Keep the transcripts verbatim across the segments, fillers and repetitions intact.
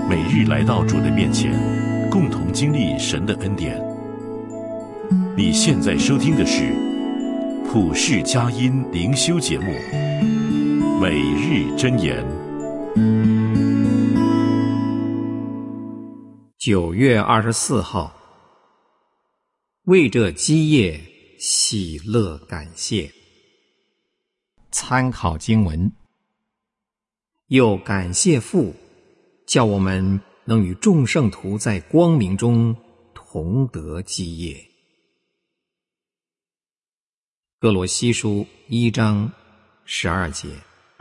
每日来到主的面前，共同经历神的恩典。你现在收听的是普世佳音灵修节目《每日箴言》。 九月二十四号，为这基业喜乐感谢。参考经文：又感谢父，叫我们能与众圣徒在光明中同得基业。歌罗西书一章十二节。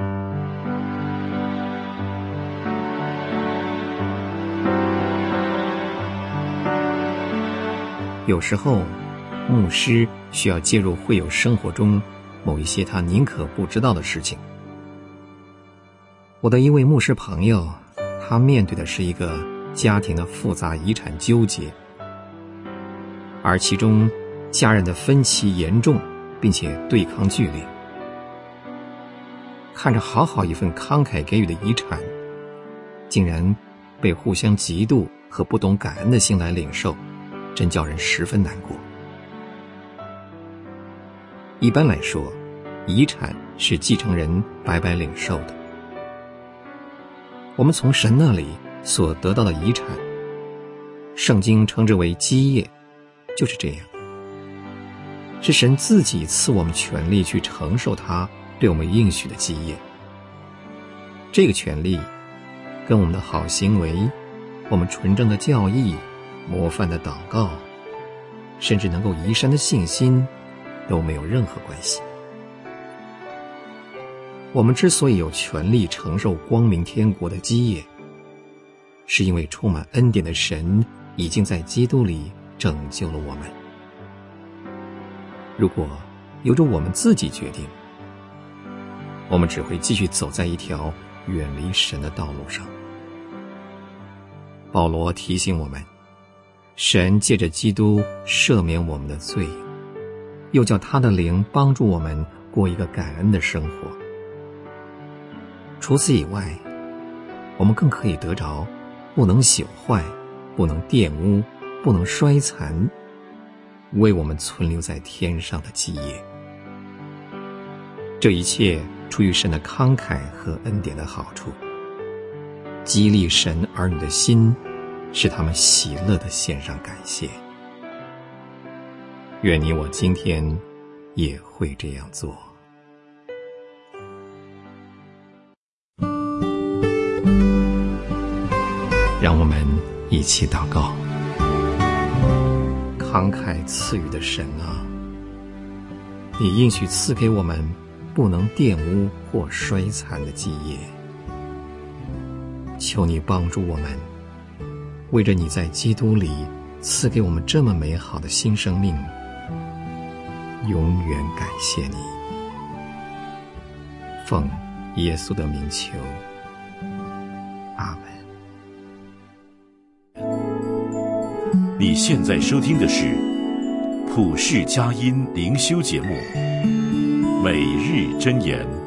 有时候，牧师需要介入会友生活中某一些他宁可不知道的事情。我的一位牧师朋友，他面对的是一个家庭的复杂遗产纠结，而其中家人的分歧严重，并且对抗剧烈。看着好好一份慷慨给予的遗产，竟然被互相嫉妒和不懂感恩的心来领受，真叫人十分难过。一般来说，遗产是继承人白白领受的。我们从神那里所得到的遗产，圣经称之为基业，就是这样，是神自己赐我们权利去承受他对我们应许的基业。这个权利跟我们的好行为，我们纯正的教义，模范的祷告，甚至能够移山的信心，都没有任何关系。我们之所以有权利承受光明天国的基业，是因为充满恩典的神已经在基督里拯救了我们。如果由着我们自己决定，我们只会继续走在一条远离神的道路上。保罗提醒我们，神借着基督赦免我们的罪，又叫他的灵帮助我们过一个感恩的生活。除此以外，我们更可以得着不能朽坏、不能玷污、不能衰残，为我们存留在天上的基业。这一切出于神的慷慨和恩典的好处，激励神儿女的心，使他们喜乐地献上感谢。愿你我今天也会这样做。让我们一起祷告。慷慨赐予的神啊，你应许赐给我们不能玷污或衰残的基业，求你帮助我们，为着你在基督里赐给我们这么美好的新生命，永远感谢你。奉耶稣的名求，阿门。 你现在收听的是普世佳音灵修节目《每日箴言》。